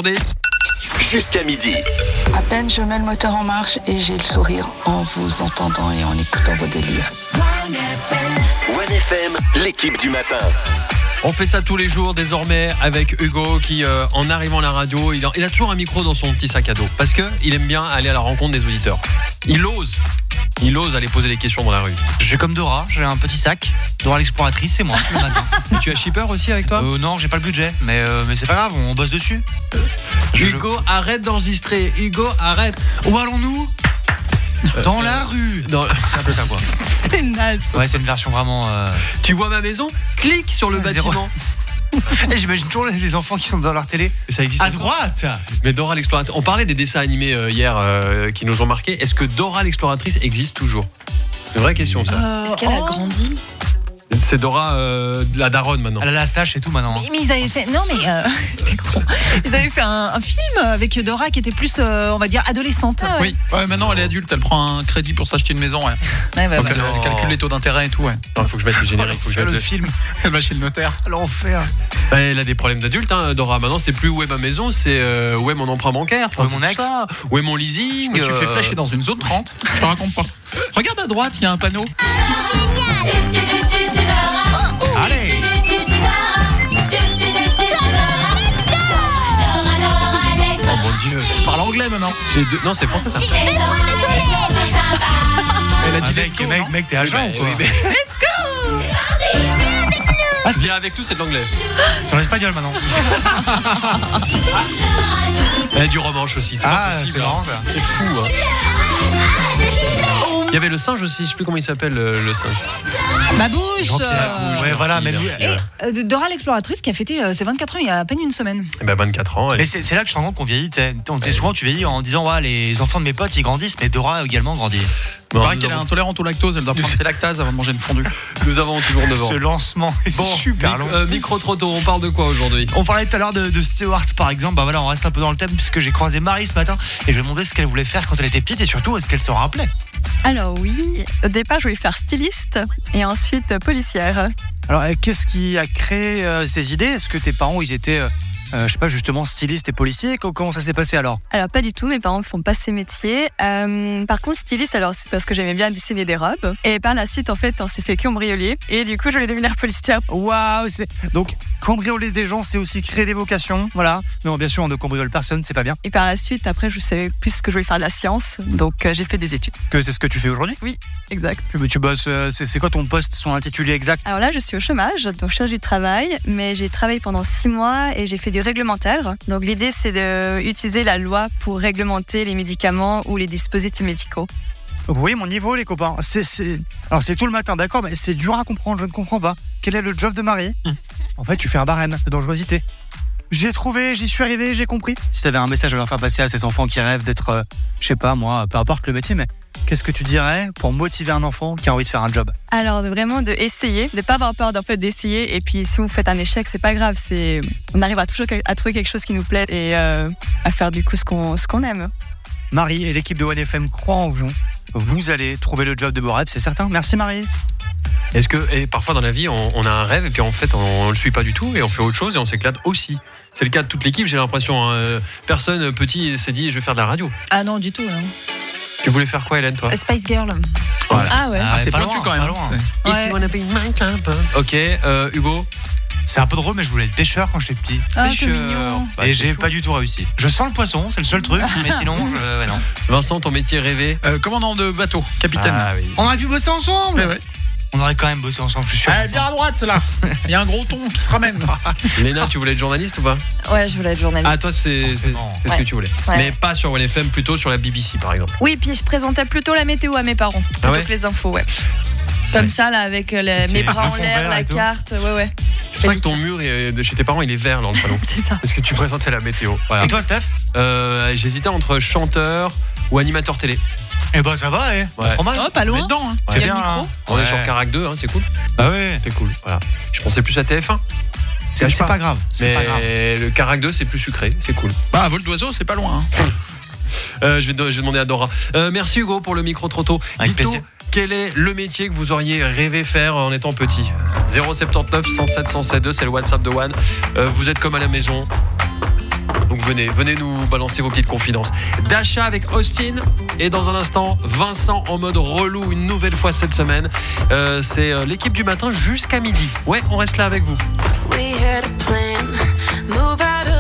journée. Jusqu'à midi. À peine je mets le moteur en marche et j'ai le sourire en vous entendant et en écoutant vos délires. 1FM, l'équipe du matin. On fait ça tous les jours désormais avec Hugo qui, en arrivant à la radio, il a toujours un micro dans son petit sac à dos parce qu'il aime bien aller à la rencontre des auditeurs. Il ose aller poser des questions dans la rue. J'ai comme Dora, j'ai un petit sac. Dora l'exploratrice, c'est moi le matin. Tu as Shipper aussi avec toi Non, j'ai pas le budget, mais c'est pas grave, on bosse dessus. Hugo, arrête d'enregistrer. Hugo, arrête. Où allons-nous Dans la rue. Non, c'est un peu ça quoi. C'est naze. Ouais, c'est une version vraiment... Tu vois ma maison ? Clique sur le bâtiment. Et j'imagine toujours les enfants qui sont dans leur télé. Ça existe à encore. droite. Mais Dora l'exploratrice. On parlait des dessins animés hier qui nous ont marqué. Est-ce que Dora l'exploratrice existe toujours ? C'est une vraie question ça. Est-ce qu'elle a grandi ? C'est Dora la daronne maintenant. Elle a la stache et tout maintenant. Mais ils avaient fait. Non, mais. T'es con. Ils avaient fait un film avec Dora qui était plus, on va dire, adolescente. Ah ouais. Ouais, maintenant elle est adulte, elle prend un crédit pour s'acheter une maison. Ouais. Donc elle calcule les taux d'intérêt et tout. Ouais. Il faut que je mette le générique. Le film, elle va chez le notaire. L'enfer. Elle a des problèmes d'adulte, hein, Dora. Maintenant, c'est plus où est ma maison, c'est où est mon emprunt bancaire. Où est mon ex. Où est mon leasing. Je me suis fait flasher dans une zone 30. Je te raconte pas. Regarde à droite, il y a un panneau. Allez. Oh mon Dieu. Parle anglais maintenant. Non, c'est français ça. Elle a dit Mec, let's go, non mec, t'es agent ou quoi Let's go. Viens avec nous, c'est de l'anglais. C'est en espagnol maintenant. Elle a du romanche aussi, c'est pas possible. C'est marrant ça. C'est fou. Hein. Il y avait le singe aussi, je sais plus comment il s'appelle le singe. Ma bouche. Ouais, voilà, mais Et Dora l'exploratrice qui a fêté ses 24 ans il y a à peine une semaine. Eh ben 24 ans. Mais c'est là que je te rends compte qu'on vieillit. Souvent tu vieillis en disant ouais, les enfants de mes potes ils grandissent, mais Dora a également grandi. Il paraît qu'elle est intolérante au lactose, elle doit prendre ses lactases avant de manger une fondue. Nous avons toujours 9 ans. Ce lancement est super long. Micro trop tôt, on parle de quoi aujourd'hui ? On parlait tout à l'heure de Stewart par exemple. Bah voilà, on reste un peu dans le thème puisque j'ai croisé Marie ce matin et je lui ai demandé ce qu'elle voulait faire quand elle était petite et surtout est-ce qu'elle se rappelait. Alors oui, au départ je voulais faire styliste et ensuite policière. Alors qu'est-ce qui a créé ces idées ? Est-ce que tes parents ils étaient je sais pas, justement styliste et policier, comment ça s'est passé alors ? Alors pas du tout, mes parents ne font pas ces métiers. Par contre styliste, alors c'est parce que j'aimais bien dessiner des robes. Et par la suite en fait on s'est fait cambrioler et du coup je voulais devenir policière. Waouh, donc cambrioler des gens c'est aussi créer des vocations, voilà. Non bien sûr on ne cambriole personne, c'est pas bien. Et par la suite après je savais plus que je voulais faire de la science, donc j'ai fait des études. Que c'est ce que tu fais aujourd'hui ? Oui, exact. Tu bosses, c'est quoi ton poste, son intitulé exact ? Alors là je suis au chômage, donc je cherche du travail, mais j'ai travaillé pendant 6 mois et j'ai fait du réglementaire. Donc l'idée c'est d'utiliser la loi pour réglementer les médicaments ou les dispositifs médicaux. Vous voyez mon niveau les copains, alors c'est tout le matin d'accord, mais c'est dur à comprendre, je ne comprends pas. Quel est le job de Marie ? En fait tu fais un barème de dangerosité. J'ai trouvé, j'y suis arrivé, j'ai compris. Si tu avais un message à leur faire passer à ces enfants qui rêvent d'être, je sais pas moi, peu importe le métier, mais qu'est-ce que tu dirais pour motiver un enfant qui a envie de faire un job ? Alors vraiment d'essayer, de pas avoir peur d'en fait d'essayer. Et puis si vous faites un échec, c'est pas grave. On arrive toujours à trouver quelque chose qui nous plaît et à faire du coup ce qu'on aime. Marie et l'équipe de 1FM croient en vous. Vous allez trouver le job de vos rêves, c'est certain. Merci Marie. Est-ce que parfois dans la vie on a un rêve et puis en fait on le suit pas du tout et on fait autre chose et on s'éclate aussi. C'est le cas de toute l'équipe, j'ai l'impression. Hein. Personne petit s'est dit je vais faire de la radio. Ah non, du tout. Hein. Tu voulais faire quoi Hélène toi ? Spice Girl. Voilà. Ah ouais. C'est pas pointu loin, quand même. pas loin. Ouais. If you wanna be my club. Ok, Hugo. C'est un peu drôle, mais je voulais être pêcheur quand j'étais petit. Ah, c'est mignon. Bah, et c'est j'ai chaud. pas du tout réussi. Je sens le poisson, c'est le seul truc, mais sinon, ouais, non. Vincent, ton métier rêvé ? Commandant de bateau, capitaine. Ah oui. On aurait pu bosser ensemble. Ouais. On aurait quand même bossé ensemble, je suis sûr. Bien à droite là. Il y a un gros ton qui se ramène. Léna, tu voulais être journaliste ou pas ? Ouais, je voulais être journaliste. Ah, toi, c'est ce Ouais. que tu voulais. Ouais. Mais pas sur 1FM, plutôt sur la BBC, par exemple. Oui, puis je présentais plutôt la météo à mes parents, plutôt ouais que les infos, ouais. Comme ça, là, avec mes bras le en fond l'air, vert la et tout. carte, ouais. C'est pour ça que ton mur de chez tes parents, il est vert dans le salon. C'est ça. Parce que tu présentais la météo. Voilà. Et toi, Steph ? J'hésitais entre chanteur ou animateur télé. Eh ben, ça va, Ouais. Trop mal. Oh, pas On est loin. dedans. Hein. T'es Il y a le bien, micro. hein. On est Ouais. sur Carac 2, hein, c'est cool. Bah ouais. C'est cool, voilà. Je pensais plus à TF1. C'est pas grave. C'est Mais pas grave. le Carac 2, c'est plus sucré, c'est cool. Bah, vol d'oiseau, c'est pas loin. Hein. Je vais demander à Dora. Merci Hugo pour le micro trop tôt. Avec Dites-nous, plaisir. quel est le métier que vous auriez rêvé faire en étant petit ? 079 107 107 2, c'est le WhatsApp de One. Vous êtes comme à la maison. Donc venez nous balancer vos petites confidences. Dasha avec Austin et dans un instant Vincent en mode relou une nouvelle fois cette semaine. C'est l'équipe du matin jusqu'à midi. Ouais, on reste là avec vous. We had a plan.